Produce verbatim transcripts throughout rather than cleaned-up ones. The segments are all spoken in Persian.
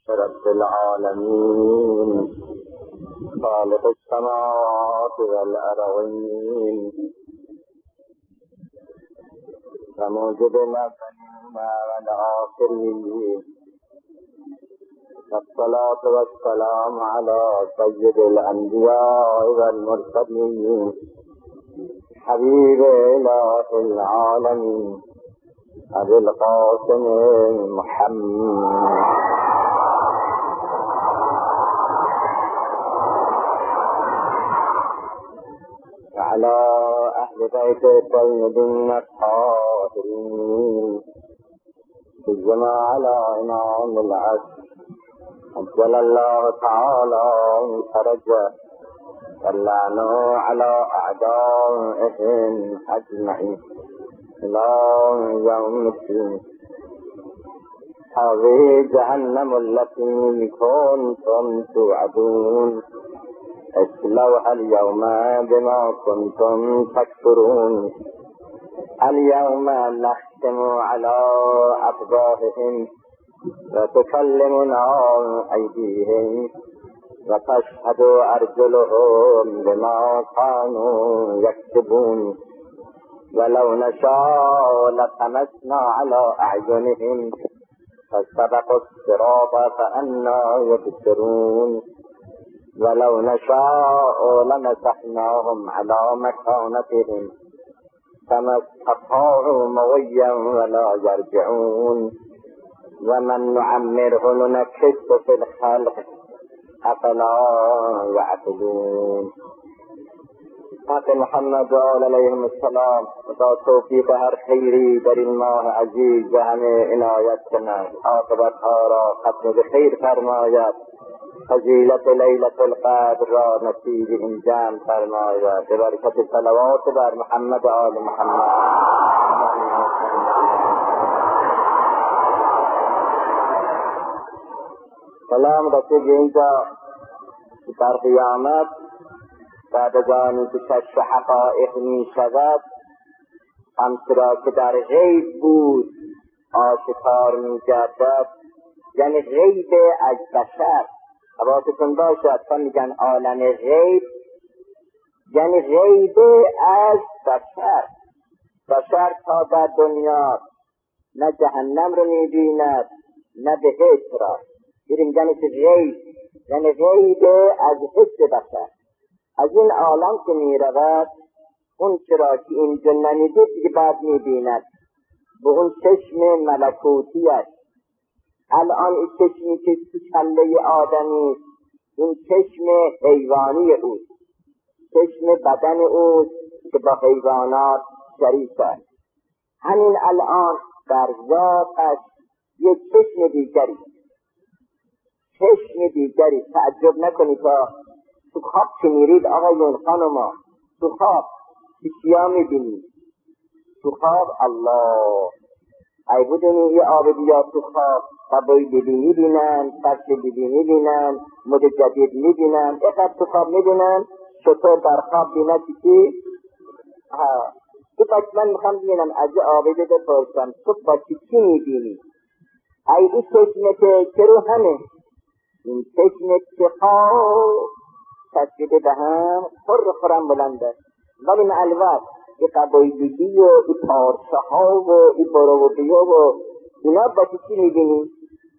رب العالمين خالق السماوات والأرضين وموجب الأولين والآخرين والصلاة والسلام على سيد الأنبياء والمرسلين حبيب إله العالمين أبي القاسم محمد وعلى أهل بيت الطيبين الطاهرين سيما على إمام العصر أجل الله تعالى فرجه واللعنة على أعدائهم أجمعين إلى يوم الدين. هذه جهنم التي كنتم توعدون اصلوها اليوم بما كنتم تكفرون. اليوم نختم على أفواههم وتكلمنا أيديهم وتشهد أرجلهم بما كانوا يكسبون. ولو نشاء لطمسنا على أعينهم فاستبقوا الصراط فأنى يبصرون. ولو نشاء لمسحناهم على مكانتهم فما استطاعوا مضيا ولا يرجعون. ومن نعمره ننكسه في الخلق أفلا يعقلون. حق محمد و آل علیهم السلام و توفیق هر خیری در این ماه عزیز و همه عنایت کنند. عاقبت ها را ختم به خیر فرماید. فضیلت لیلة القدر را نصیب این جمع فرماید. به برکت صلوات بر محمد و آل محمد. سلام رسید اینجا در قیامت بعد از آنی که کشف حقایق می شود همچرا که در غیب بود آشکار می گردد. یعنی غیب از بشر. حواستون باشد تا میگن عالم غیب یعنی غیب از بشر. بشر تا در دنیا نه جهنم رو می بیند نه بهشت را. یعنی یعنی که غیب یعنی غیب از حس بشر. از این عالم که می رود اون چرا که اینجا نمیده دیگه بعد می بیند به اون چشم ملکوتیش. الان این چشمی که تو کله آدمی این چشم حیوانی اوست، چشم بدن اوست که با حیوانات شریک است. همین الان در ذاتش یک چشم دیگری چشم دیگری تعجب نکنید تا تو خواب که میرید آقایون خانما تو خواب چیا میبینید؟ تو خواب الله ای بودنی یه آب بیا تو خواب سبایی دیدی میبینن فرش دیدی میبینن مد جدید میبینن اقدر تو خواب میبینن چطور در خواب بینن چی؟ ها تو بچ من میخوام بینم از آبی بده پرسم تو با چی چی میبینی؟ ای این چشمت که رو همه این چشمت که خواب تشکیده به هم خور خورم بلنده ولی معلوات ای قبایلگی و ای پارچه ها و ای برودی و اینا با چی میبینی؟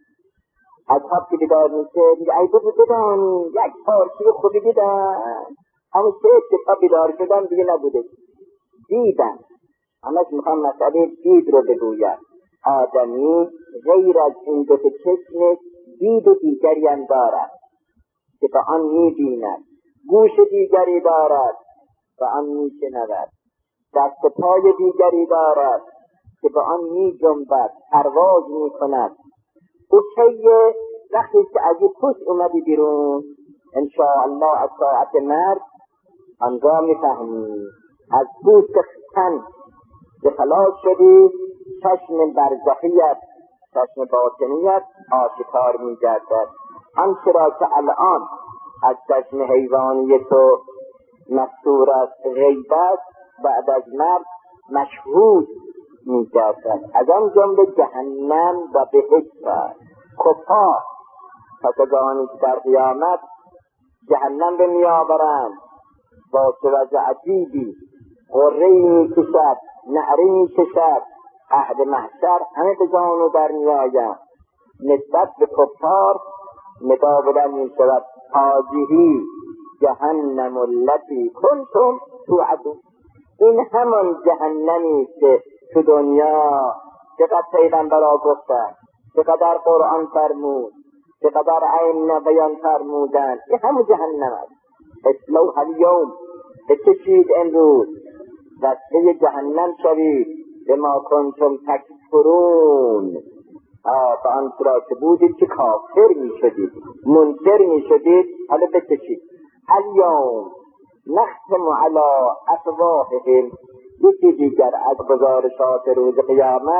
از خواب که بیدار میشه میگه ای بودو بدانی یک پارچه خوبی دیدن همون سه اتفا بیدار شدن دیگه نبوده دیدن. همش میخوام مسئله دید رو بگوید. آدمی غیر از این دو چشم دید دیگری هم دارد که به آن میبیند. گوش دیگری دارد به آن میشنود. دست پای دیگری دارد که به آن میجنبد پرواز میکند. او چیه وقتی که از این پوست اومدی بیرون انشاءالله از ساعت مرگ آنجا میفهمی از پوست تن که خلاص شدی چشم برزخیت چشم باطنیت آشکار میگردد. آنچرا که الان از چشم حیوانی تو مستور است غیب است بعد از مرگ مشهود میگردد. از آن جمله جهنم و بهشت است. کفار پس آنی که در قیامت جهنم به میآورند با چه وضع عجیبی، غره‌ای میکشد، نعره میکشد، اهل محشر همه به جانو در میآیند. نسبت به کفار ندا بلند میشود هذه جهنم التی کنتم توعدون. این همان جهنمی که تو دنیا چقدر پیغمبرها گفتن، چقدر قرآن فرمود، چقدر عین بیان فرمودن، این همون جهنم است. اصلوها الیوم، بکشید امروز، وصله جهنم شوید بما کنتم تکفرون. به آن را که بودید که کافر می شدید، منکر می شدید، حالا بکشید. الیوم نختم علی افواههم. یکی دیگر از گزارشات روز قیامت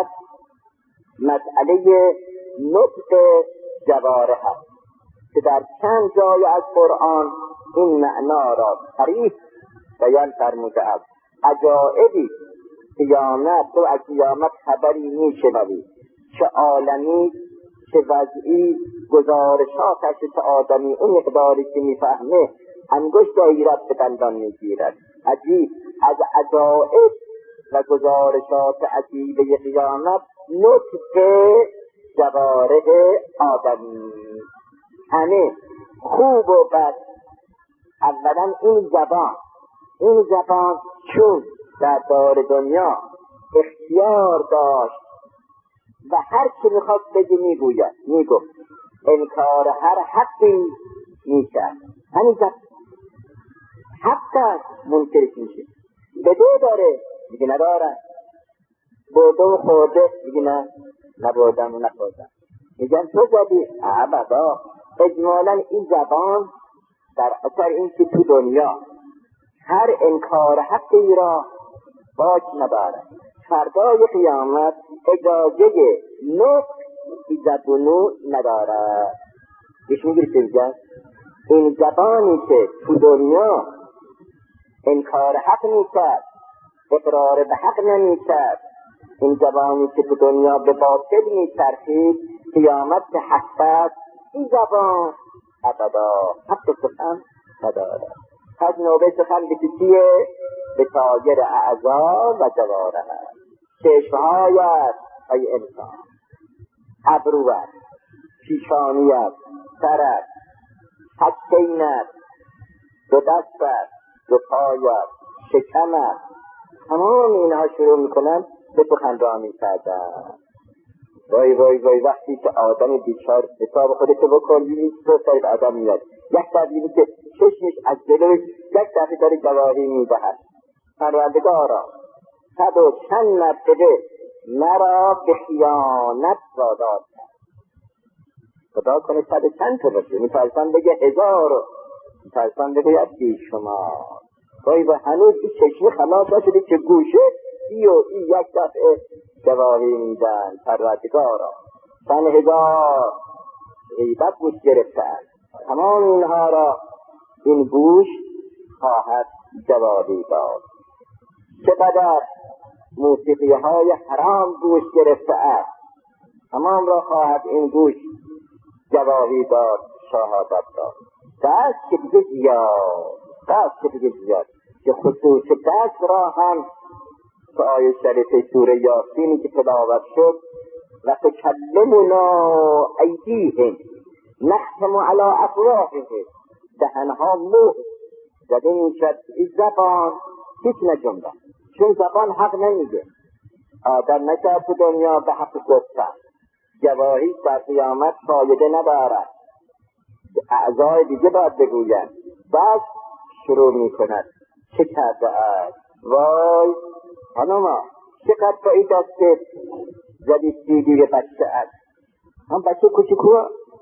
مسئله نطق جوارح است که در چند جای از قرآن این معنا را صریح بیان فرموده است. عجایبی قیامت، تو از قیامت خبری میشنوی، چه عالمی چه وضعی، گزارشاتش چه آدمی، اون مقداری که میفهمه انگشت دایرت به دندان میگیرد. عجیب از عجایب و گزارشات عجیبه قیامت نطق جوارح آدمی، همه خوب و بد. اولا این زبان، این زبان چون در دار دنیا اختیار داشت و هر چی میخواست بگی میگوید، میگفت، انکار هر حقی میکرد. همین زبان حتی منکرش میشه. بده داره میگه ندارم، برده و خورده میگه نه نبردم و نخوردم. میگن تو زدی ابدا. اجمالا این زبان در اثر این که تو دنیا هر انکار حقی را باک ندارد، فردای قیامت اجازه نطق زبونو ندارد. بیش میگیری که میگن این زبانی که تو دنیا انکار حق میکرد، اقرار به حق نمیکرد، این زبانی که تو دنیا به باطل میچرخید، قیامت به حق است، این زبان ابدا حق سخن ندارد. پس نوبه سخن به چیه؟ به سایر اعضا و جوارح. چشمهایت ای انسان، ابروت، پیشانیت، سرت، حکینت، دو دستت، دو پایت، شکمت، تمام اینها شروع میکنن به سخنرانی کردن. وای وای وای وقتی که آدم بیچار حساب خودتو بکن، ببین تو سایت آدم میاد، یک دفعه که چشمش از جلوش یک دفعه داره گواهی میدهد پروردگارا صد و چند مرتبه مرا به خیانت وادار کرد. خدا کنه صد و چند تا باشه، میترسم بگه هزار، میترسم بگه یک بی شما. وای و هنوز این چشم خلاص نشده که گوشه ای و ای یک دفعه گواهی میدن پروردگارا. چند هزار غیبت گوش گرفتن، تمام اینها را این گوش خواهد جوابی داد. چقدر موسیقی های حرام گوش گرفته است، تمام را خواهد این گوش جوابی داد، شهادت داد. دست که دیگه زیاد، دست که دیگه زیاد که خصوص دست را هم که آیه شریف سوره یاسینی که تلاوت شد و تکلمنا ایدیهم نختم علی افواههم، دهنها مهر زده میشد. این زبان هیچ نجنبه، چون زبان حق نمیگه. آدم نکرد تو دنیا به حق گفتن، گواهی در قیامت فایده ندارد، اعضای دیگه باید بگوید. بعد شروع میکند چه کرده است. وای خانوما چقدر با این دست زدی سیدی به بچه است، هم بچه کوچیکو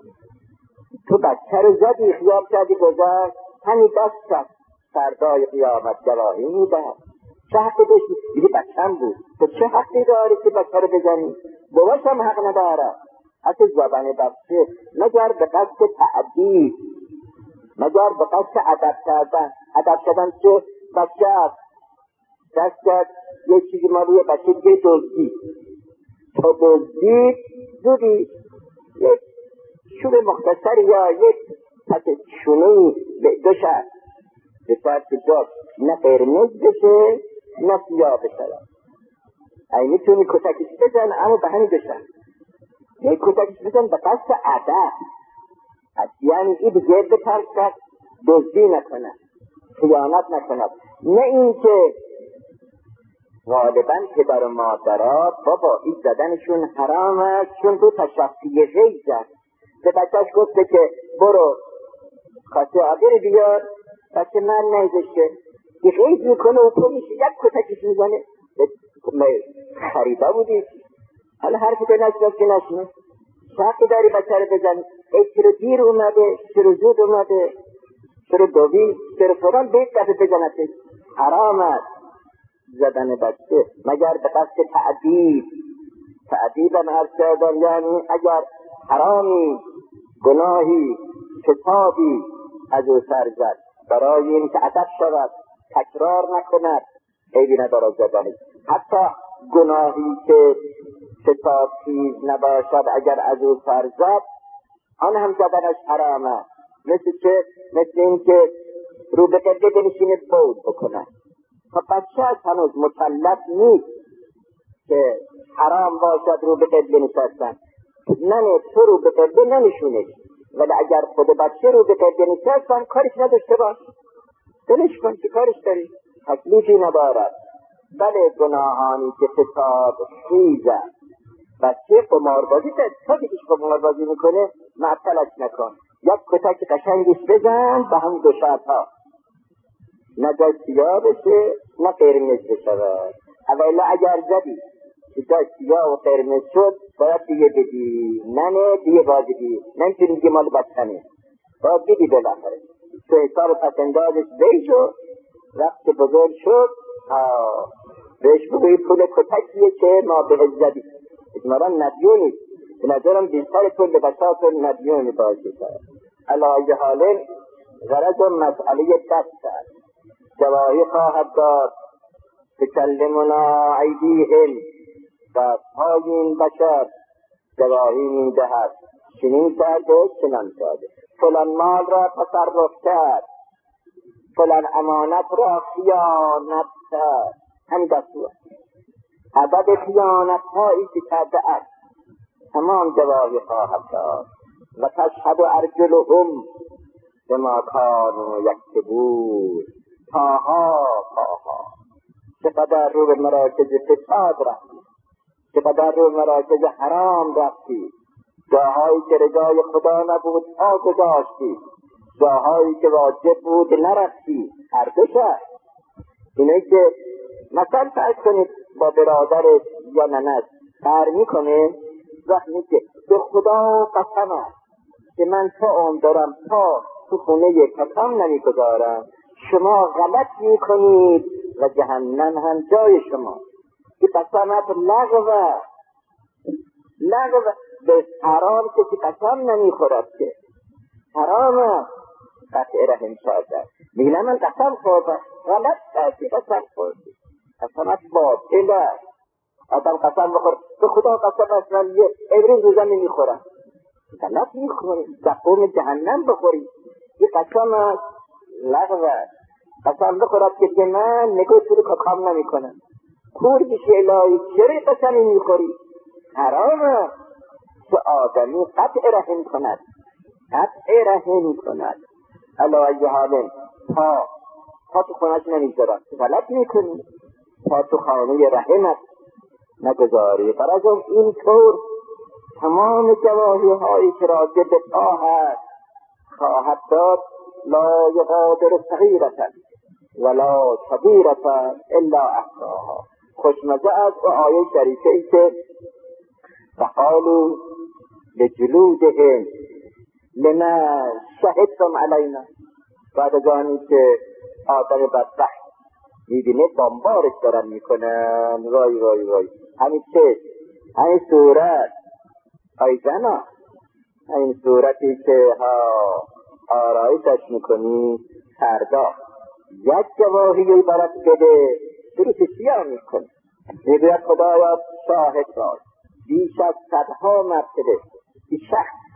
تو بچه رو زدی، خیال کردی گذشت، همین دست است فردای قیامت گواهی میدهد. چه حقی داشتی؟ دیگه بچه‌م بود، تو چه حقی داری که بچه رو بزنی؟ باباش هم حق نداره. حتی زبان بچه مگر به قصد تعدیب، مگر به قصد ادب کردن. ادب کردن چه؟ بچه است دست کرد یه چیزی مالی بچه دیگه دزدید، تو دزدید زودی یک چوب مختصر یا یک پس شونوی به دو شد به شد که جا نه قرمز بشه نه سیاه بشه. ای میتونی کتکش بزن اما به همین دو شد. یک کتکش بزن به قصد عدد، یعنی این دیگه بترسد دزدی نکند، خیانت نکند. نه اینکه غالبا پدر و مادرها بابا این زدنشون حرام است چون تو تشخصی غیز است. به بچهش گفته که برو کاسه آبی بیار، بچه من نیزشه یه غیز میکنه و تو میشه یک کتکش میزنه. خریده بودی حالا حرفی که نشنست که نشنست شرطی داری بچه رو بزن. ای چرا دیر اومده، چرا زود اومده، چرا دوی، چرا فران بیت دفعه بزنتش. حرام است زدن بچه مگر به قصد تعدیب. تعدیب هم عرض کردم یعنی اگر حرامی گناهی کتابی از او سر زد برای این که ادب شود تکرار نکند عیبی ندارد زدنش. حتی گناهی که کتاب چیز نباشد اگر از او سر زد آن هم زدنش حرامه. مثل چه؟ مثل این که رو به قبله بنشینه بود بکنه. خب بچه از هنوز مکلف نیست که حرام باشد رو به قبله نشستن. نه تو رو به قبله ننشونش، ولی اگر خود بچه رو به قبله نشستن کارش نداشته باش، دلش کن که کارش داری، تکلیفی ندارد. بله گناهانی که فساد خیزه بچه قماربازی کرد تا که ایش قماربازی میکنه معطلش نکن، یک کتک قشنگش بزن به هم دو شرطها، نه جای سیاه بشه نه قرمز بشود. اولا اگر زدی که جای سیاه و قرمز شد باید دیگه بدی، نه نه دیگه باید بدی، نمیتونی که مال بچنه باید بدی بالاخره. تو حساب پسندازش بیشو وقت بزرگ شد بهش بگوی پول کتکیه که ما به زدی اتماران ندیونی به نظرم بیشتر پول بساط ندیونی باشی کرد. علایه حالین غرض و مسئله دست است. جواهی خواهد داد تکلمنا ایدیهم دستهای این بشر جواهی میدهد چنین کرده چنان کرده، فلان مال را تصرف کرد، فلان امانت را خیانت کرد. همین دستور عدد خیانت هایی که کرده است تمام جواهی خواهد داد. و تشهد ارجلهم بما کانوا یکسبون. پاها پاها چقدر رو به مراکز فساد رفتی، چقدر رو به مراکز حرام رفتی، جاهایی که رضای خدا نبود پا گذاشتی، جاهایی که واجب بود نرفتی. هر دو شد. اینه که مثلا فرض کنید با برادرت یا ننت کار میکنه، وقتی که به خدا قسم است که من تا اون دارم تا تو خونه یک قسم نمیگذارم، شما غلط میکنید و جهنم هم جای شما. که قسمت لغوه لغوه به حرام کسی قسم نمیخورد که حرامه قطع رحم شده. میگه من قسم خوردم، غلط کسی قسم خوردی، قسمت باطله. آدم قسم بخور به خدا قسم است من یه امروز روزه نمیخورم، غلط میخوری دقوم جهنم بخوری. یه قسم است لغوه. قسم بخورد که من نگاه تو رو کام نمی کنم، کور بشی الهی چرا قسمی میخوری؟ حرامه. چه آدمی قطع رحم کند، قطع رحم کند. علایه حالن پا پا تو خونش نمیگذارم، غلط میکنی، پا تو خانه رحمت نگذاری. برای این طور تمام جواهی هایی که راجع به پا هست خواهد داد. لا یغادر صغیرة ولا کبیرة الا احصاها. خوشمزه از و آیه شریفه ای که وقالوا لجلودهم لما شهدتم علینا. بعد از آنی که آدم بدبخت میبینه بمبارش دارن میکنن، وای وای وای همین چه همین صورت ای جنا، همین صورتی که ها آرایشش میکنی فردا یک جواهی برات بده دروش سیاه میکنی. میگوید خدایا شاهد باش بیش از صدها مرتبه این شخص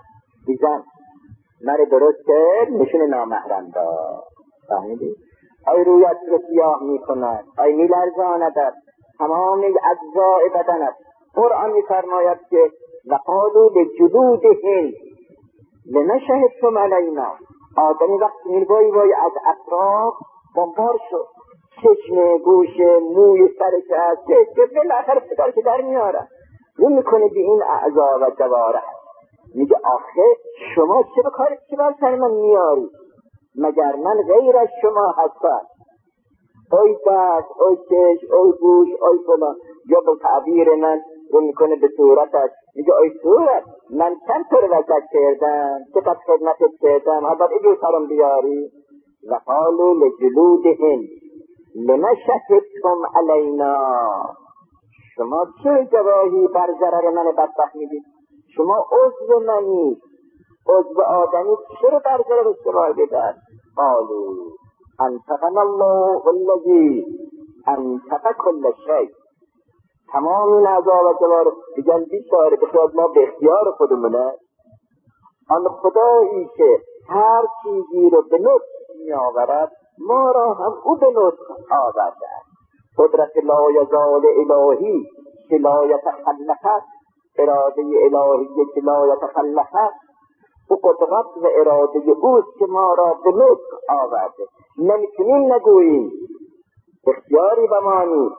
بیزن مره درست کرد نشون نامحرم دار. فهمیدی؟ آی رویت رو سیاه می کند، آی می لرزاندت تمام اجزای بدنت. قرآن می فرماید که وقالوا لجلودهم لما شهدتم علینا. آدمی وقتی می وای وای از اطراف بمبار شد، چشم، گوش، موی سرش از چشم بالاخره صداش در میاره، رو میکنه به این اعضا و جوارح. میگه آخه شما چرا کار چی بر سر من میاری؟ مگر من غیر از شما هستم؟ اوی دست، اوی چشم، اوی گوش، اوی فلان. یا به تعبیر من رو میکنه به صورتش، میگه اوی صورت من چند طور وزد کردم، چقدر خدمتت کردم، اول ایجور سرم بیاری. و قالوا لجلودهم لما شهدتم علینا. شما چه گواهی بر ضرر من بدبخت میدید؟ شما عضو منی، عضو آدمی چرا بر ضرر شما بدهد؟ قالوا انطقنا الله الذی انطق کل شیء. تمام این اعضا و جوارح بگن بیچاره به خود ما به اختیار خودمونه. آن خدایی که هر چیزی رو به لطف می آورد ما را هم او به لطف آورده. قدرت لا یزال الهی که لا یتخلف، اراده الهی که لا یتخلف، او قدرت و اراده اوست که ما را به لطف آورده. نمیتونیم نگوییم، اختیاری به ما نیست.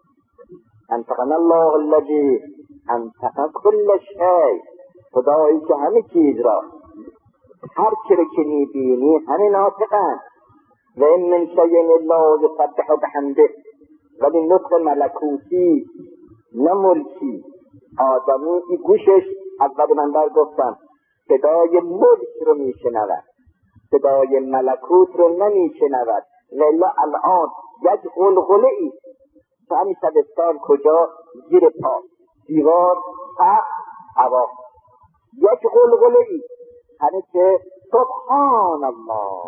انطقنا الله الذی انطق کل شیء. خدایی که همه چیز را، هر چی رو که میبینی همه ناطقند. و این من شیء الا یسبح بحمده. ولی نطق ملکوتی نه ملکی. آدمی ای گوشش اول من در گفتم صدای ملک رو میشنود، صدای ملکوت رو نمیشنود. ولی الان یک غلغله ای تو همین شبستان کجا؟ زیر پا، دیوار، سقف، هوا. یک غلغله ای همه که سبحان الله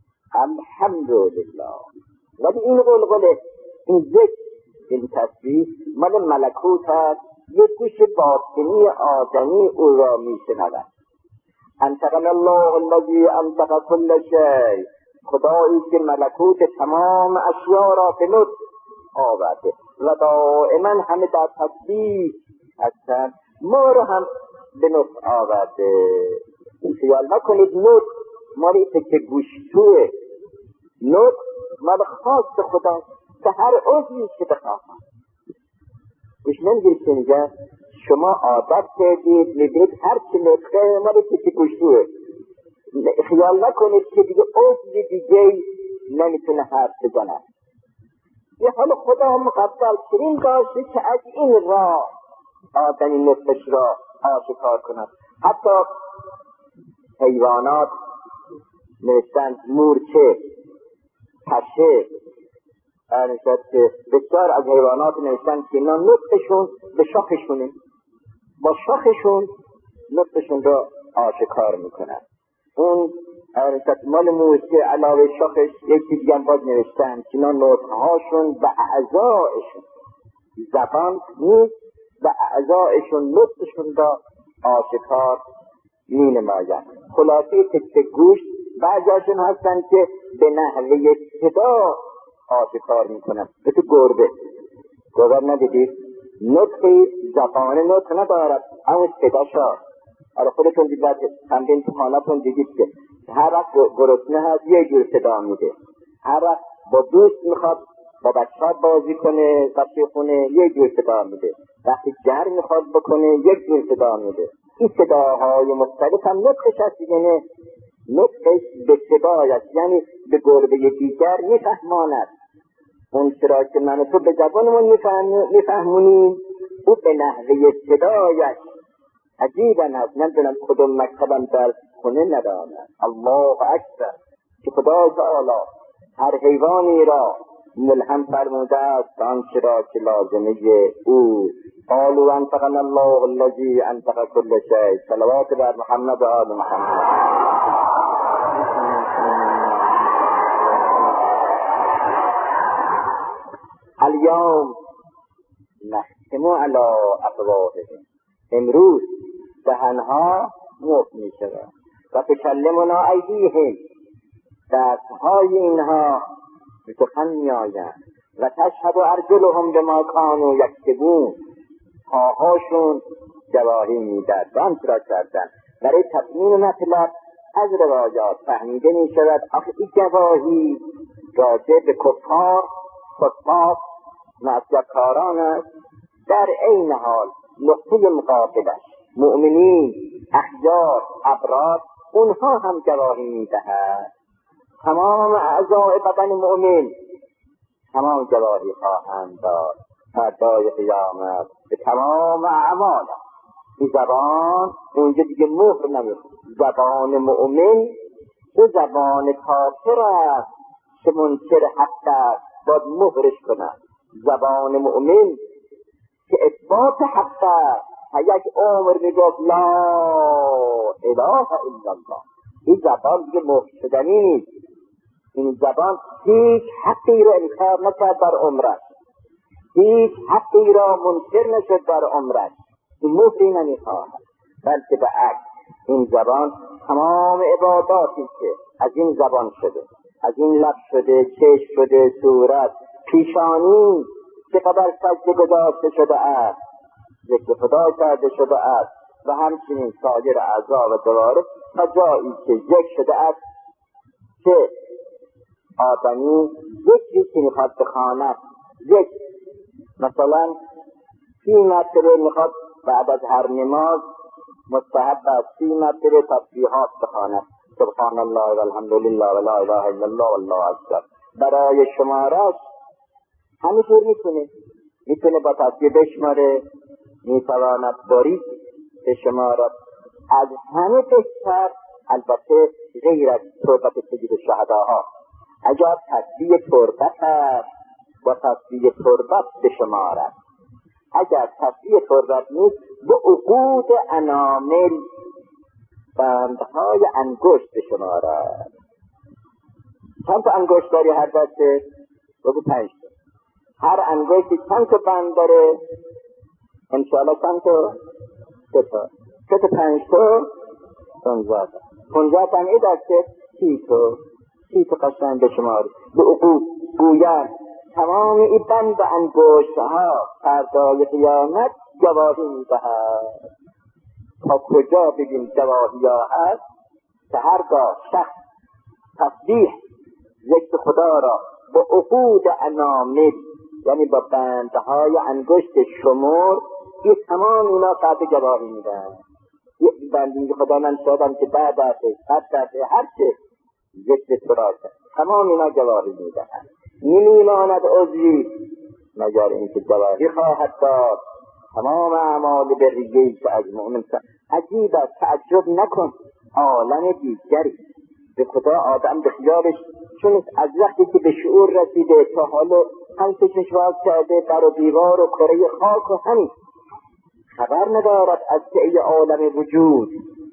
الحمدلله. ولی این غلغله، این ذکر، این تسبیح مال ملکوت هست، یک گوش باطنی آدمی او را می شنود. انطقنا الله الذی انطق کل شیء. خدایی که ملکوت تمام اشیا را به لطف آورده و دائما همه در تسبیح هستند، ما را هم به لطف آورده. خیال نکنید لطف مالی که گوش توه، لطف مال خاص خدا به هر عضوی که بخواهد. گوش نمیگیرید که میگه شما عادت کردید میبید هر چی لطفه مالی که گوش توه. خیال نکنید که دیگه عضوی دیگه نمیتونه حرف بزنه. یه حال خدا مقدر ترین داشته که از این راه آدمی نطفش را آشکار کند. حتی حیوانات نوشتند مورچه، پشه، نوشتند که بسیار از حیوانات نوشتند که اینا نطفشون به شاخشونه، با شاخشون نطفشون را آشکار میکنند. اون نوشتند مال مورچه علاوه شاخش یکی دیگه هم باز نوشتند که اینا نطفهاشون به اعضایشون، زبان نیست، به اعضایشون نطفشون را آشکار می نماید. خلاصه تک گوشت بعضیاشون هستن که به نحوه صدا آشکار می کنن. مثل گربه، گربه ندیدید؟ نطقی زبان نطق ندارد، اما صداشا. حالا خودتون دیدید، تمرین تو خانه‌تون دیدید که هر وقت گرسنه هست یه جور صدا میده، هر وقت با دوست میخواد با بچه‌ها بازی کنه، بچه خونه یک جور صدا میده، وقتی جر میخواد بکنه یک جور صدا میده. این صداهای مختلف هم نطقش هست، یعنی نطقش به صدایش، یعنی به گربه دیگر میفهماند. اون چرا که من تو به زبانمون میفهمونیم، او به نحوه صدایش عجیبا هست. نمیدونم کدوم مکتبم در خونه ندارم. الله اکبر، که خدا تعالی هر حیوانی را ملهم فرموده است آنچه را که لازمه او. قالوا انطقنا الله الذی انطق کل شیء. صلوات بر محمد و آل محمد. الیوم نختم علی افواههم. امروز دهنها مفت می شود. و تکلمنا ایدیهم، دستهای اینها به سخن می آیند. و تشهد ارجلهم بما کانوا یکسبون، پاهاشون گواهی میدهد و آنچه را کردند. برای تطمین مطلب از روایات فهمیده می شود آخه این گواهی راجع به کفار، فساق، معصیتکاران است. در عین حال نقطه مقابلش مؤمنین، اخیار، ابرار، اونها هم گواهی میدهند. تمام اعضای بدن مؤمن تمام گواهی خواهند داد فردای قیامت به تمام اعمال. این زبان اونجا دیگه مهر نمیخواد. زبان مؤمن او زبان کافر است که منکر حق است، باید مهرش کنند. زبان مؤمن که اثبات حق است، یک عمر میگفت لا اله الا الله، این زبان دیگه مهر شدنی نیست. این زبان هیچ حقی را انکار نکرد در عمرش، هیچ حقی را منکر نشد در عمرش، این مهری نمیخواهد، بلکه به عکس این زبان تمام عباداتی که از این زبان شده، از این لب شده، چشم شده، صورت، پیشانی که قبل سجده گذاشته شده است، ذکر خدا کرده شده است و همچنین سایر اعضا و جوارح تا جایی که یک شده است که آدمی ذکری که میخواد بخواند، ذکر مثلا سی مرتبه میخواد بعد از هر نماز مستحب است سی مرتبه تسبیحات بخواند، سبحان الله و الحمد لله و لا اله الا الله والله اکبر. برای شمارش همینطور میتونه میتونه با تسبیح بشماره، میتواند باریک بشمارد. از همه بهتر البته غیر از تربت سجود شهداها، اگر تسبیح تربت است با تسبیح تربت بشمارد. اگر تسبیح تربت نیست به عقود انامل، بندهای انگشت بشمارد. چند تا انگشت داری هر دسته؟ بگو پنج تا. هر انگشتی چند تا بند داره؟ انشاءالله چند تا؟ سه تا. سه تا پنج تا؟ پنجاه تا. پنجاه تا این دسته؟ سی تا. سی تا قشنگ بشماری. به عقود گوید تمام این بند انگشت ها فردای قیامت گواهی میدهد. تا کجا بگیم گواهی ها هست که هرگاه شخص تسبیح ذکر خدا را با عقود انامل، یعنی با بندهای انگشت شمر، این تمام اینا فرد گواهی میدهد. یک بندی خدا من شدم که ده دفعه، هر دفعه، هر چه ذکر خدا کرد، تمام اینا گواهی میدهد. نمیماند عضوی مگر اینکه گواهی خواهد داد. تمام اعمال بریه‌ای که از مؤمن سن عجیب است، تعجب نکن، عالم دیگری به خدا آدم به خیالش، چون از وقتی که به شعور رسیده تا حالا هم چشمش باز کرده بر و دیوار و کره خاک و همین خبر ندارد از که ای عالم وجود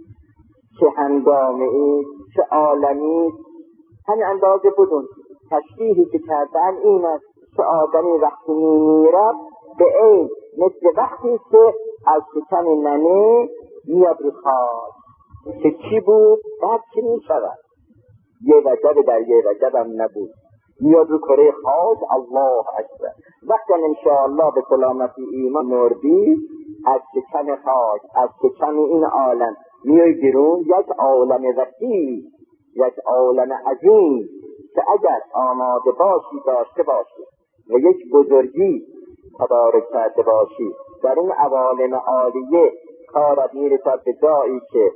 چه هنگامه ای، چه عالمی. همین اندازه بدون تشبیهی که کردن این است که آدمی وقتی میمیرد به این مثل وقتی که از شکم ننه میاد رو خاک که چی بود بعد چی میشود، یه وجب در یه وجب هم نبود، میاد رو کره خاک. الله اکبر. وقتی انشاءالله به سلامتی ایمان مردی از شکم خاک، از شکم این عالم میای بیرون، یک عالم وسیع، یک عالم عظیم که اگر آماده باشی داشته باشی و یک بزرگی تدارک کرده باشی در این عوالم عالیه، کارت میرسد به جایی که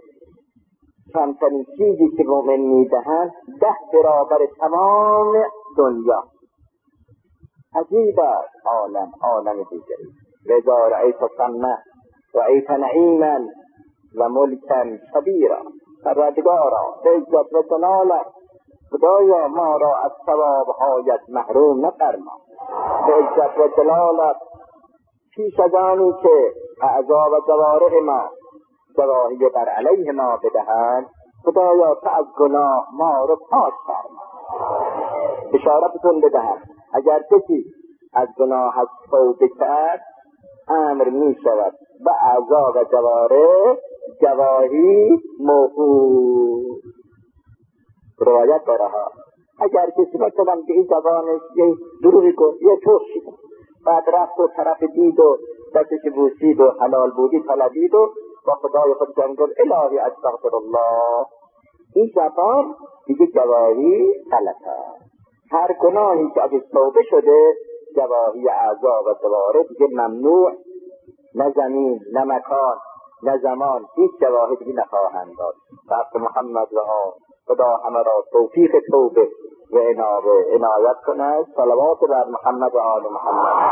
کمترین چیزی که مؤمن میدهند ده برابر تمام دنیا. عجیب است عالم، عالم دیگری. وَإِذَا رَأَيْتَ ثَمَّ رَأَيْتَ نَعِیمًا و ملکا کبیرا. پروردگارا به عزت و جلالت خدایا ما را از ثواب‌هایت محروم نفرما. به عزت و جلالت پیش از آنی که اعضا و جوارح ما گواهی بر علیه ما بدهند، خدایا تو از گناه ما رو پاک فرما. بشارتتون بدهم اگر کسی از گناه از توبه کرد، امر می شود و اعضا و جوارح گواهی موقوف. روایت داره ها، اگر کسی مثلا به این زبانش یه دروغی گفت یه چوخشی بعد رفت و طرف دید و دستش بوسید و حلال بودی طلبید و با خدای خود جنگل الهی استغفر الله، این زبان دیگه گواهی غلطه. هر گناهی که ازش توبه شده گواهی اعضا و دواره دیگه ممنوع، نه زمین نه مکان نه زمان هیچ گواهی دیگه نخواهند داد. وقت محمد و آن خدا همه را توفیق توبه و انابه عنایت کند. صلوات بر محمد و آل محمد.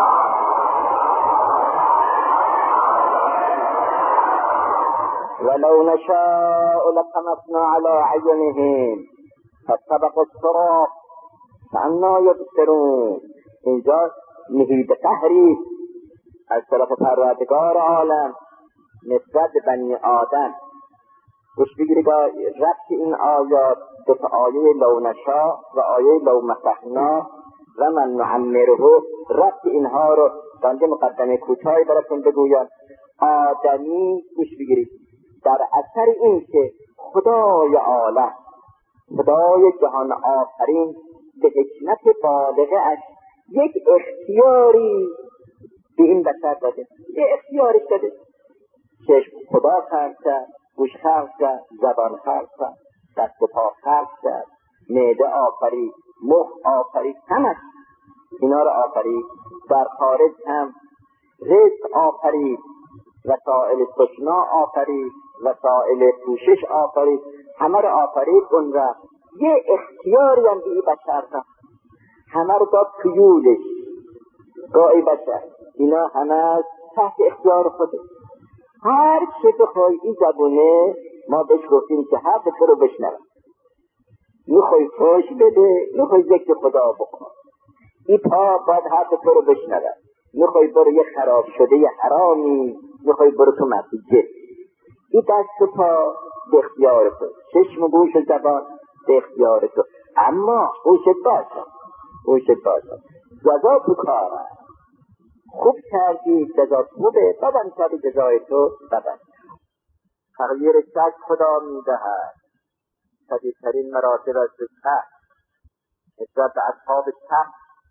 ولو نشاء لطمسنا على عينهم فاستبقوا الصراط فأنا يبصرون. اینجا نهید قهری از طرف پروردگار عالم نسبت بنی آدم. گوش بگیرید ربط این آیات دو تا آیه لو نشاء و آیه لو مسخنا و من نعمره، ربط اینها رو بنده مقدمه کوتاهی براتون بگویم. آدمی گوش بگیرید در اثر این که خدای عالم خدای جهان آفرین به حکمت بالغه اش یک اختیاری به این بشر داده، یک اختیارش داده. چشم خدا خلق کرد، گوش خلق کرد، زبان خلق کرد، دست و پا خلق کرد، معده آفرید، مخ آفرید، همش اینا رو آفرید. در خارج هم رزق آفرید، وسائل سکنا آفرید، وسائل پوشش آفرید، همه رو آفرید. اون را یه اختیاری هم به این بشر داد، همه رو داد تویولش گاهی بشر، اینا همه تحت اختیار خوده. هر چه بخوای این زبونه ما بهش گفتیم که حرف تو رو بشنوه، میخوای فوش بده، میخوای ذکر خدا بکن، این پا باید حرف تو رو بشنوه، میخوای برو یه خراب شده یه حرامی، میخوای برو تو مسجد، این دست و پا به اختیار تو، چشم و گوش و زبان به اختیار تو. اما اوشت باشد اوشت باشد جزا تو کاره، خوب کردی جزا خوبه، بدن کردی جزای تو بدن. تغییر شک خدا میدهد، شدیدترین مراتب از تحت نسبت به اصحاب تحت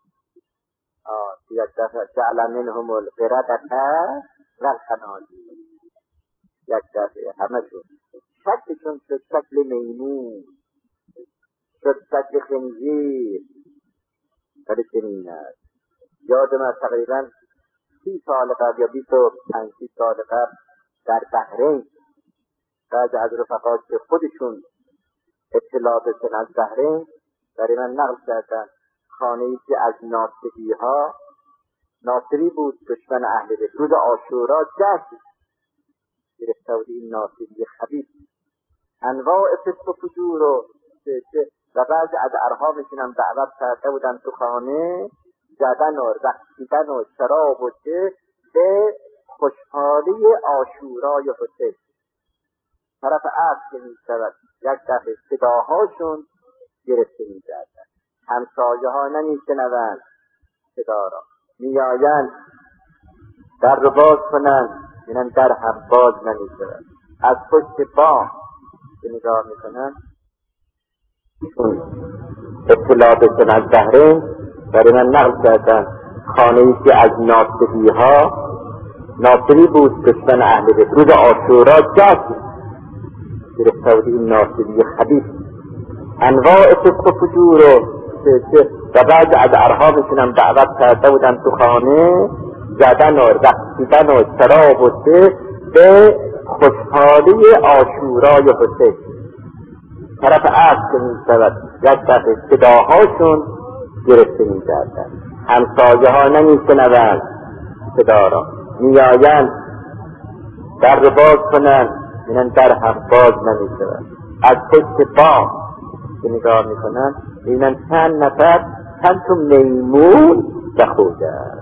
یک دفعه جعل منهم القردة والخنازیر، یک دفعه همه شد شکلشون شد شکل میمون، شد شکل خنزیر. ولی چنین است. یادم از تقریبا سی سال قبل یا بیست و پنج سی سال قبل در بحرین بعضی از رفقات که خودشون اطلاع داشتن از بحرین برای من نقل کردن خانه‌ای که از ناصری ها، ناصری بود دشمن اهل بیت، روز عاشورا جشن گرفته بود این ناصری خبیث، انواع فسق و فجور و و بعضی از ارهامشون هم دعوت کرده بودن تو خانه، زدن و رقصیدن و شراب و چه به خوشحالی عاشورای حسین. طرف عصر که می شود یک دفعه صداهاشون گرفته می گردن، همسایه ها نمی شنوند صدا را، می آیند در رو باز کنند، اینم در هم باز نمی شود، از پشت بام که نگاه می کنند اطلاع داشتن از بحرین برای من نقل کردن خانه‌ای که از ناصری ها، ناصری بود دشمن اهل بیت، روز عاشورا جشن گرفته بود این ناصری خبیث، انواع فسق و فجور و بعض از ارهامشون هم دعوت کرده بودن تو خانه، زدن و رقصیدن و شراب و چه به خوشحالی عاشورای حسین. طرف عصر که می شود یک دفعه صداهاشون گرفته می گردن، همسایه ها نمی شنوند صدا را، می آیند در رو باز کنند، اینم در هم باز نمی شود، از پشت بام که نگاه می کنند اینم چند نفر چند تو میمون بخوردن.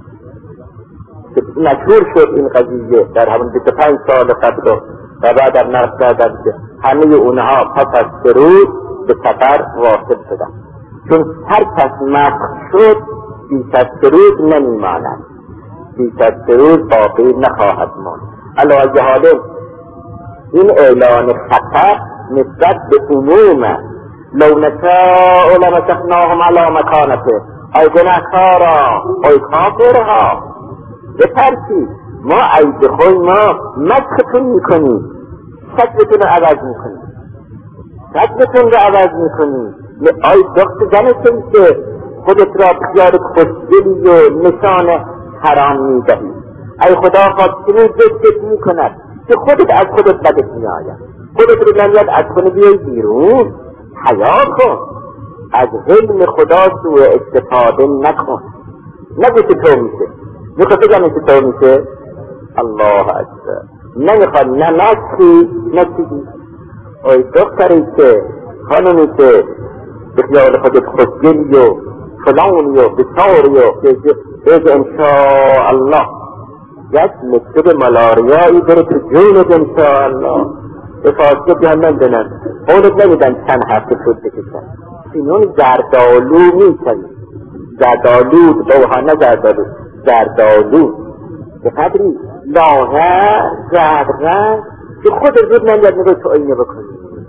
مشهور شد این قضیه در همون بیست و پنج سال قبل و بعد هم نقل کردن که همه اونها پس از سه روز به سفر واصل شدن، چون هر کس مسخ شد بیش از سه روز نمیماند، بیش از سه روز باقی نخواهد ماند. علاوه حاله این اعلان خطر نسبت به عمومه. لو نشاء لمسخناهم علی مکانته. ای گناهکارا، ای کافرها، بترسید، ما ای بخوی ما مسختون میکنیم، شکلتون رو عوض میکنیم، شکلتون رو عوض میکنیم. ای دخت زنتون که خودت را بخیار خوشگلی و نشان حرام میدهی، ای خدا خواستنی جدت میکند که خودت از خودت بدت میآید، خودت رو نمیاد از خونه بیایی بیرون. حیا کن، از علم خدا سوء استفاده نکن. نگو که تو میشه، میخواد بگم که تو میشه. الله اکبر. نمیخواد نه نسخی نه چیزی. ای دختری که خانمی که بخیال خودت خوشگلی و فلانی و بساری و بگه انشاءالله یک مکتب ملاریایی بره تو جونت انشاءالله به فاصله جهنم دنن. اونت نمیدن چند هفته شد بکشن. سینون زردالو میکنی، زردالو دوها نه زردالو، زردالو به قدری لاغر زردرنگ که خود زود نمیاد نگاه تو اینه بکنی.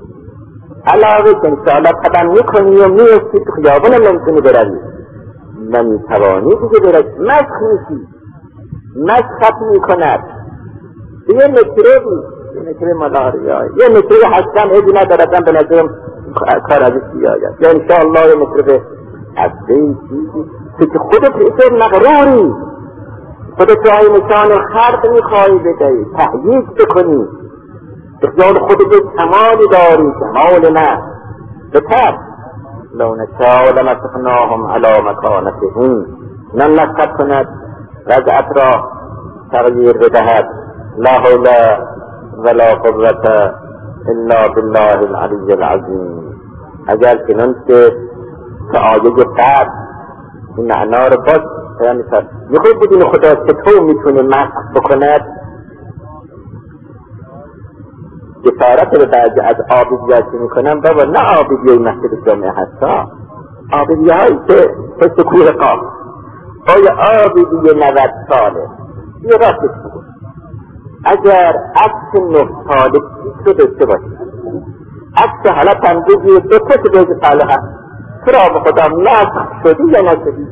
علاوه که انشاءالله قدم میکنی و میستی تو خیابون نمیتونی بروی، نمیتوانی دیگه بروی، مسخ میشی، مسخت میکند. یه مکروبی، یه مکروب ملاریا، یه مکروب هستم ایدی ندارتم به نظرم کار ازش بیاید، یا انشاءالله یه مکروب هسته چیزی که که خودت ایسر مغروری، خودت رای نشان خرد میخواهی بدهی، تحییز بکنی، اخیال خودت کمالی داری، کمال نه. بتر لو نشاء لمسخناهم علی مکانتهم، نم نسخت کند وضعت را تغییر بدهد. لا حول ولا قوة الا بالله العلی العظیم. اگر چنان که که آیه بعد این معنا رو باز بیان کرد، میخواد بدین خدا که تو میتونه مسخ بکند. جسارت رو بعضی از آبیدی‌ها که میکنن، بابا نه آبیدیه مسجد جامعه هستا، آبیدیه هایی که پشت کوه قاف، آیا آبیدیه نود ساله یه راستش بگو، اگر عکس نه ساله چیز رو داشته باشی، عکس حالا تنبیزی دو تا که بیز ساله هست، چرا به خدا مسخ شدی یا نشدی؟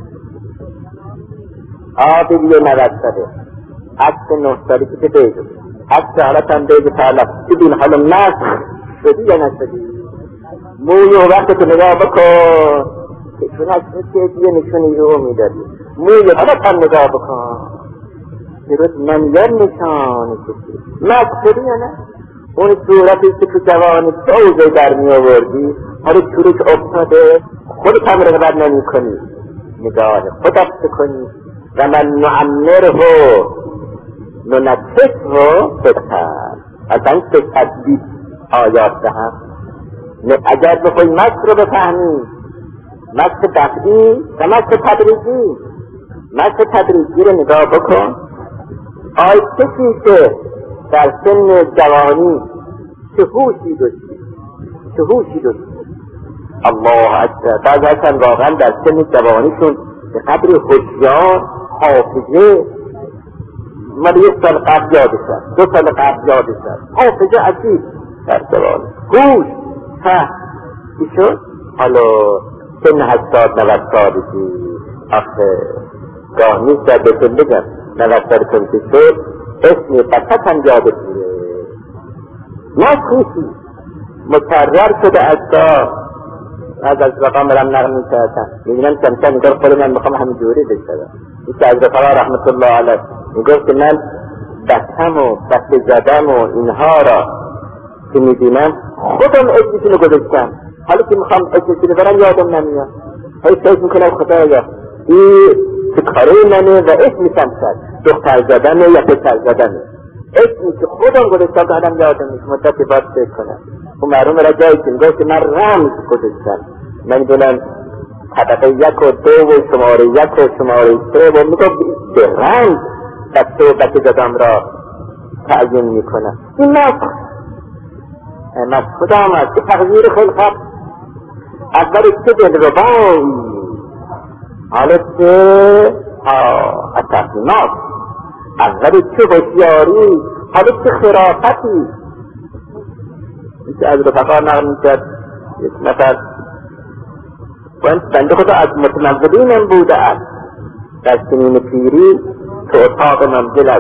آبیدیه نود ساله، عکس نه ساله که بیز حتی حالت هم بیده تعالی ببین حالا نسخ شدی یا نشدی. موی و وقت تو نگاه بکن که چون از یه نشونی رو میدادی، موی حالت هم نگاه بکن که روز منگر نشانی کشی نسخ شدی یا نه. اون صورتی که تو جوانی دوزه در می آوردی حالا چورش افتاده، خودت هم رغبت نمی کنی نگاه خودت کنی. و من نعمره ننکس رو بکن از این که تدبیر آیات دهم. اگر بخوای مصر رو بفهمی، مصر دفعی و مصر تدریجی، مصر تدریجی رو نگاه بکن. آی کسی که در سن جوانی چه هوشی داشتی، چه هوشی داشتی، الله اکبر. بعض هستن واقعا در سن جوانیشون به قدر هوشیار، حافظه، مالی یک سال قبل یادشن، دو سال قبل یادشن، حافظه عجیب در جوانی، هوش فهم چی شد. حالا سن هشتاد نود سالگی آخه گاه نیست در بهتون بگم نود سالتون که شد اسمی بسط هم یادت میره، نسخیشی مکرر شده از تا از از رقم برم نقل میکردن میبینم کم کم میگرد خود من میخوام همین جوری بشترم. یکی از رفقا رحمت الله علیه میگفت که من بچم و بچه زدم و اینها را که میبینم خودم اسمشونو گذاشتم، حالا که میخوام اسمشونو برم یادم نمیاد، هی فکر میکنم خدایا این که کاره منه و اسمشم شد دختر زدم یا پسر زدم، اسمی که خودم گذاشتم که آدم یادم نیست مدتی باید فکر کنم. و معلوم را جایی که میگوید که من رمز گذاشتم، من دونم طبقه یک و دو و شماره یک و شماره سه و میگوید به رمز بچه و بچه زدم را تعیین میکنم. این نسخ نسخ خدا آمد که تغییر خلقت اول چه دلربایی، حالا چه تصمیمات، اول چه هوشیاری، حالا چه خرافتی، که از رفقا نقل میکرد یک نفر بنده خدا از متنوعین بوده است در سنین پیری که اتاق منزلش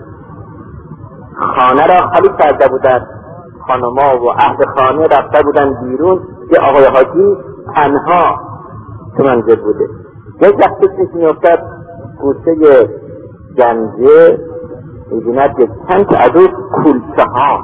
خانه را خالی کرده بودند، خانما و اهل خانه رفته بودند بیرون، یه آقای حاجی تنها تو منزل بوده. یک وقتی که میافتد گوشه گنجه میبیند یک چند که از او کلچه ها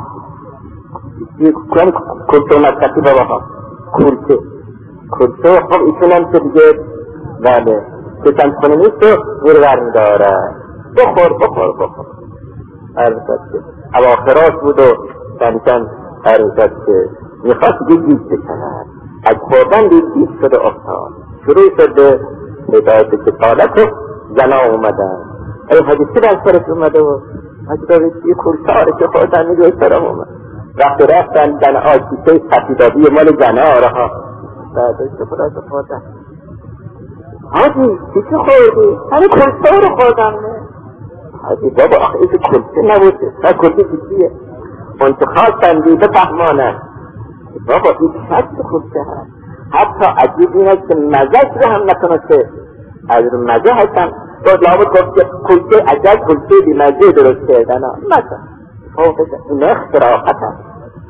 کلچه مدکتی بابا ها کلچه کلچه خب ایشون هم که دیگه بله که چند خونه نیست و گرور میداره بخور بخور بخور عرضت که اواخراش بود و چند عرضت که میخواست یه گیز بشند از خوردن دید گیز شده افتاد شروع شده هدایت کتالت و زنا اومدن ای حاجی چه در سرش اومده و حاجی دارید یه کلچاره که خوردن میگه سرم اومد وقتی رفتن زن آشیشه تفیدادی مال زنا رها بعدش که خدا تو خوردن حاجی چی که خوردی؟ همه کلچه رو خوردن نه حاجی بابا آخه ایسه کلچه نبوده نه کلچه چیزیه اون که خواستن دیده فهمانه بابا این شد کلچه هست حتی عجیب این است که مزهش رو هم نکنه که از رو مزه هستن باید لابد گفت که کلچه عجب کلچه بی مزه درست کردن مثلا این اختراقت هست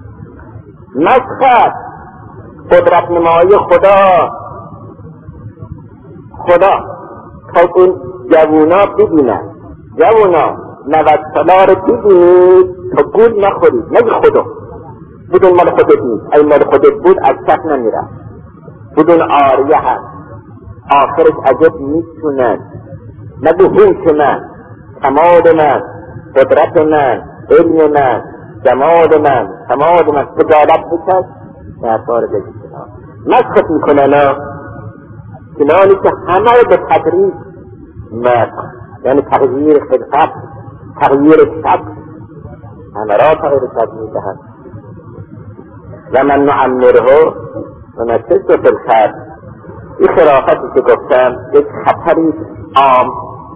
مسخت قدرت نمایی خدا خدا تا اون جوونا ببینن جوونا نوت سالا رو ببینید تا گول نخورید نگه خدا بدون مال خودت نیست ای مال خودت بود از کف نمیره بدون آریه هست آخرش عجب میتونن نگو هوش من کمال من قدرت من علم من جمال من کمال من خجالت بکش در بار بگید مسخط میکنن چنانی که همه به تدریج مسخ یعنی تغییر خلقت تغییر شک همه را تغییر شک میدهد و من نعمره و نشسته فی الخلق این خرافتی که گفتم یک خطری عام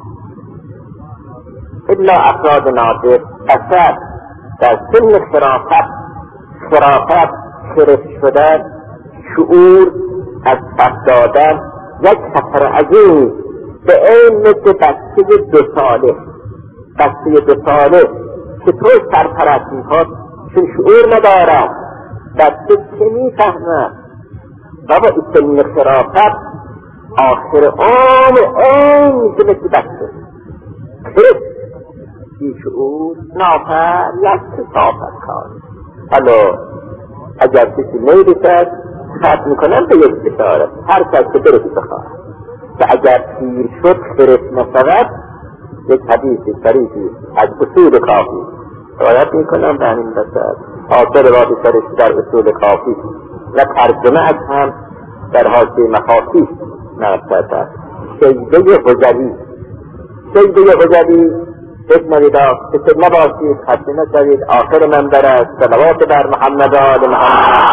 الا افراد نادر اثر در سن خرافت خرافت خرف شدن شعور از پس دادن یک خطر عظیم به این مثل بچه دو ساله بچه دو ساله که تو سرپرستی ها چون شعور ندارم بچه چه میفهمم بابا این سن خرافت آخر عام این میشه مثل بچه خرف بی شعور نافر یک صافت کار حالا اگر کسی نیرسد خط میکنم به یک بشارت هر کس که برسی بخواه و اگر پیر شد خرف نشود یک حدیث شریفی از اصول کافی روایت میکنم به همین بسر آثار روایت شریفی در اصول کافی و ترجمه از هم در حاشیه مفاتیح نقل کرده شیده غزلی شیده غزلی بشنوید که نباشید خسته نشوید آخر منبر است صلوات بر محمد آل محمد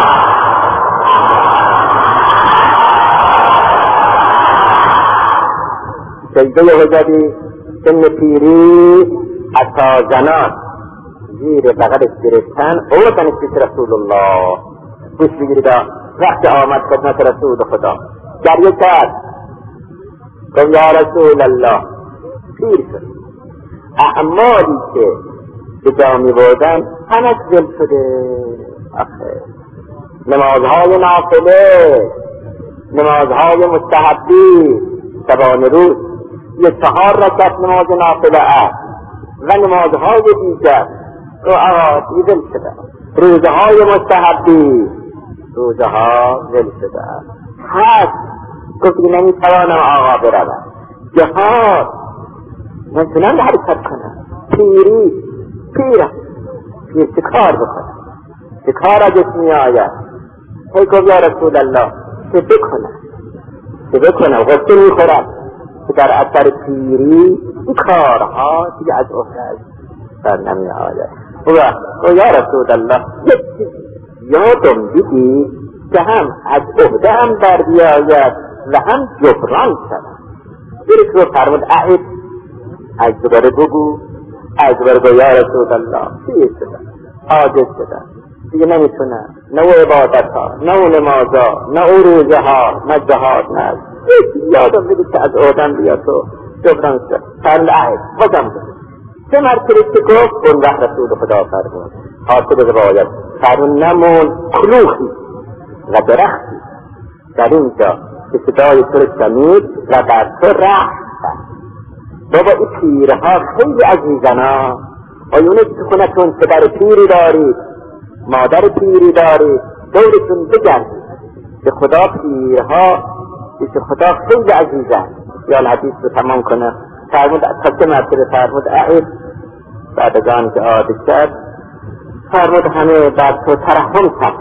سجده غزلی سن پیری حتی زنان زیر بغلش گرفتن اوردنش پیش رسول الله گوش بگیرید وقت آمد خدمت رسول خدا گریه کرد گفت یا رسول الله پیر شد اعمالی که به جا می بردن همش دل شده آخه نمازهای نافله نمازهای مستحبی شبانه روز یه چهار رکعت نماز نافله است و نمازهای دیگر رو آقا دل شده روزهای مستحبی روزها دل شده است هست گفتی نمیتوانم آقا بروم جهاد من چنان حرکت کنم پیری پیرم پیر چه کار بکنم چه کار ازش می آید ای گفت یا رسول الله چه بکنم چه بکنم غصه می خورم که در اثر پیری این کارها دیگه از عهده سر نمی آید و یا رسول الله یک چیز یادم دیدی که هم از عهده هم در بیاید و هم جبران شد بیرک رو فرمود احید از دوباره بگو از دوباره بگو یا رسول الله چیه شدن عاجز شدن دیگه نمیتونن، نه او عبادت ها، نه او نماز ها، نه او روزه ها، نه جهاد، نه یادم بگید که از آدم بیا تو جبران شد فرد عهد بازم بگید سه مرتبه که گفت اون وقت رسول خدا فرمود حاصل روایت فرمود نمون کلوخی و درختی در اینجا که صدای تو رو شنید و بر تو رحم بابا این پیرها خیلی عزیزن ها آیونه که خونتون پدر پیری دارید مادر پیری دارید دورتون بگردید که خدا پیرها که خدا خیلی عزیزن یا الحدیث رو تمام کنه فرمود تا مرتبه فرمود اعید بعد از آن که عادی شد فرمود همه بر تو ترحم کرد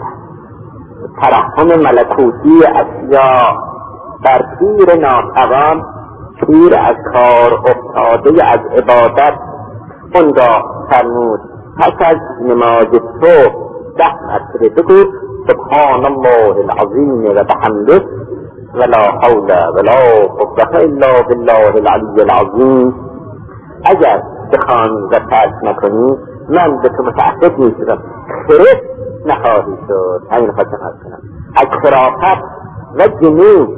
ترحم ملکوتی اشیا بر پیر ناتوان پیر از کار افتاده از عبادت اونگاه فرمود پس از نماز تو ده مرتبه بگو سبحان الله العظیم و بحمده ولا حول ولا قوة الا بالله العلی العظیم. اگر بخوانی و ترک نکنی من به تو متعهد میشدم خرف نخواهی شد. همین خواستم عرض کنم از خرافت و جنون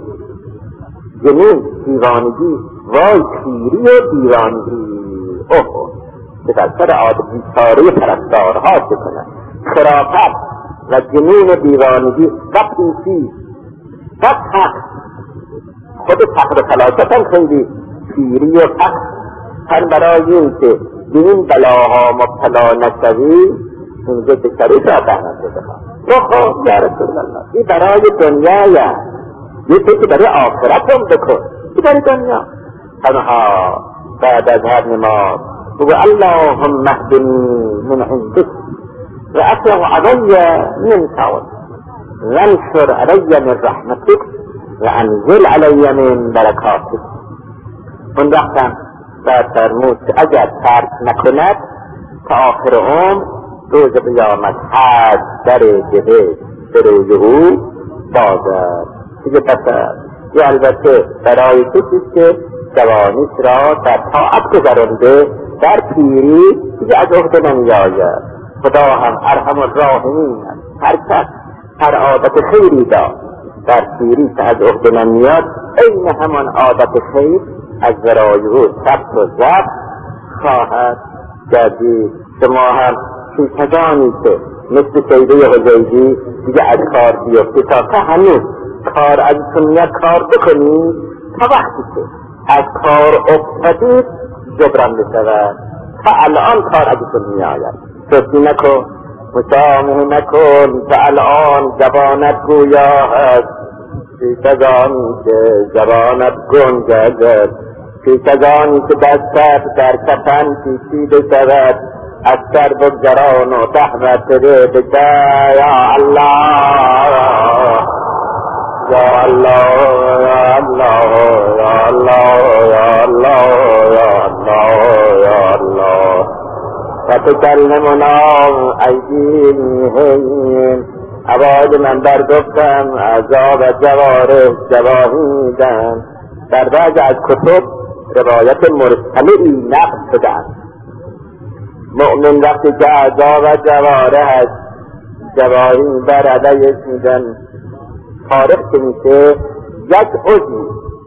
جنون دیوانگی وای پیری و دیوانگی اوه که در سر عادت بیچاره پرستارها چه کنن خرافت و جنون دیوانگی و پیسی و حق خود فقر و فلاست هم خیلی پیری و حق هر برای این که به این بلاها مبتلا نشوی اینجا به شریف را بهنم بخواه بخواه یا رسول الله این برای دنیا یا یه که برای آخرت هم بکن این برای دنیا تنها بعد از هر نماز بگو اللهم اهدنی من عندك و اطلع علی من سواد و انشر علی من رحمتك و انزل علی من برکاتك. اون وقتا بعد فرمود که اگر ترک نکند تا آخر عمر روز قیامت حد در جهه به روی او بازد. دیگه پس یه البته برای کسی که جوانیش را در طاعت گذرانده در پیری دیگه از عهده نمیآید. خدا هم ارحم الراحمین هر کس هر عادت خیری دار در پیری که از عهده نمیاد این همان عادت خیر از ورای او ثبت و ضبط خواهد گردید. شما هم پیشگانی که مثل سیده حجیجی دیگه از کار بیفته تا که هنوز کار ازتون میاد کار بکنید تا وقتی که از کار افتادید جبران بشود تا الان کار ازتون میآید سستی نکن مسامحه نکن تا الان زبانت گویا هست پیشگانی که زبانت گنجد پیشگانی که دستت در کفن پیچیده شود از سر بگذران و تحمد بده بده یا الله یا الله یا الله یا الله یا الله یا الله یا الله فتکلمنا ایدیهم عباد من در گفتم عذاب جواره جواهیدن در بعض از کتب روایت مرسلی نقل شدن مؤمن وقتی که عذاب جواره هست جواهی بر علیهش میدن فارغ که میشه یک عضو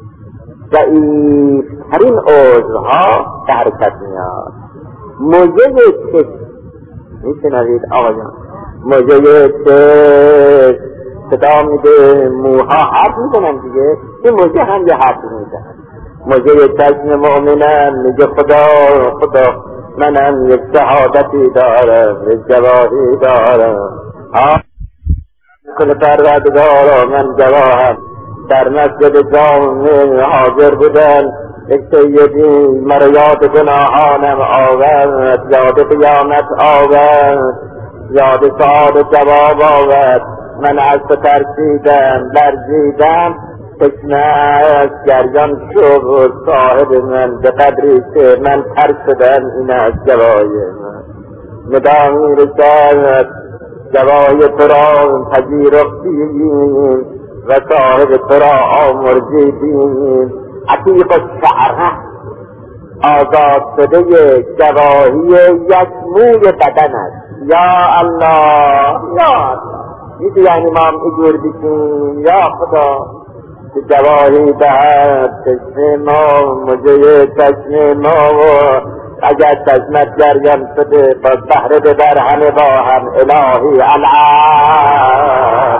ضعیفترین عضوها به حرکت میاد. موجه چشم میشنوید آقایان موجه چشم صدا میده موها حرف میکنن دیگه این موجه هم یه حرف میزنن موجه چشم مؤمنم میگه خدا خدا منم یک شهادتی دارم یک جواهی دارم آه کل پروردگارا من جواهم در مسجد جامع حاضر بودن یک سیدی مرا یاد گناهانم آورد یاد قیامت آورد یاد سؤال جواب آورد من از تو ترسیدم لرزیدم چشمه از گریان شد صاحب من به قدری که من ترک شدم این از جوای من ندامی رسالت جوای تو را پذیرفتیم و صاحب تو را آمرزیدیم عتیق الشعره آزاد شده جواهی یک موی بدن است یا الله یا الله میگه یعنی ما هم ایجور بشیم یا خدا که جواهی دهد چشم ما مجه چشم ما و اگر چشمت جریان شده باز بحر ببر همه با هم الهی العب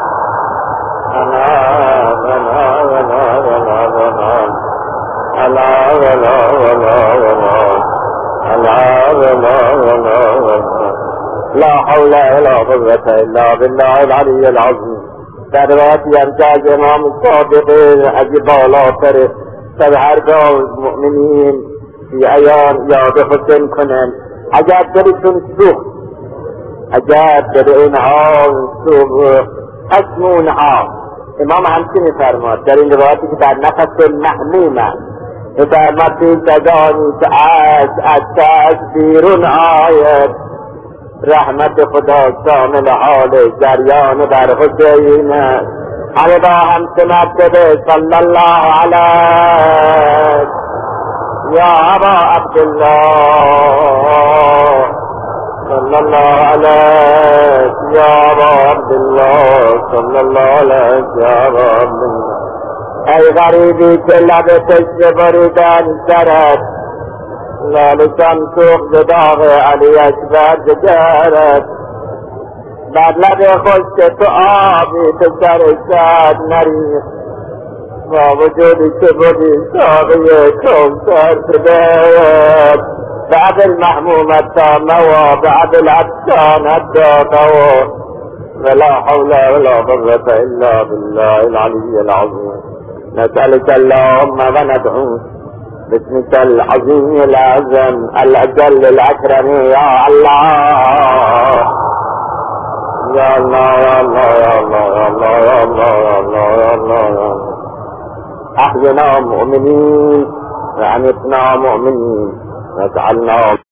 لا حول ولا قوة الا بالله العلی العظیم. در روایتی هم که از امام صادق اگه بالاتر سر هرگاه مؤمنین فی عیان یاد حسین کنن اگر دلشون سوخت اگر دل اینها سوخت اسمونها امام همچنین فرماد در این روایتی که در نفس محموم است فرماد که کسانی که از از چشم بیرون آید رحمت خدا شامل حال جریان در حسین همه با هم سمت بده صلی الله علیه یا ابا عبدالله صلی الله علیه یا ابا عبدالله صلی الله علیه یا ابا عبدالله. ای غریبی که لب تشت بریدن سرت لالشان سوخت داغ علی اکبر جگرت بر لب خشک تو آبی تو سر شد نریخ با وجودی که بودی ساقی کوثر شدهت بعد المحمومت تامه و بعد العطشانت داغه ولا حول ولا قوة الا بالله العلي العظيم. نسألك اللهم وندعوك باسمك العظيم الأعظم الأجل الأكرم يا الله يا الله يا الله يا الله يا الله يا الله يا الله يا الله أحينا مؤمنين وأمتنا مؤمنين واجعلنا